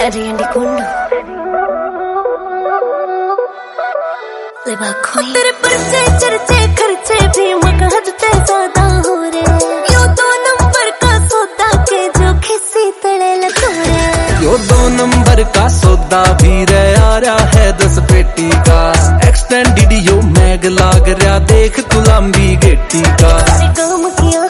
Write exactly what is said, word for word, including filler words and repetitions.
Ariandi Kundu तेरे पर्चे चर्चे खर्चे भी मगहद ते ज्यादा हो रे। यो दो नंबर का सौदा के जो खिसी तड़े लतोरे। यो दो नंबर का सौदा भी रे आ रहा है दस पेटी का। एक्सटेंडेड यो मैग लाग रहा देख तू लंबी गेटी का। काम किया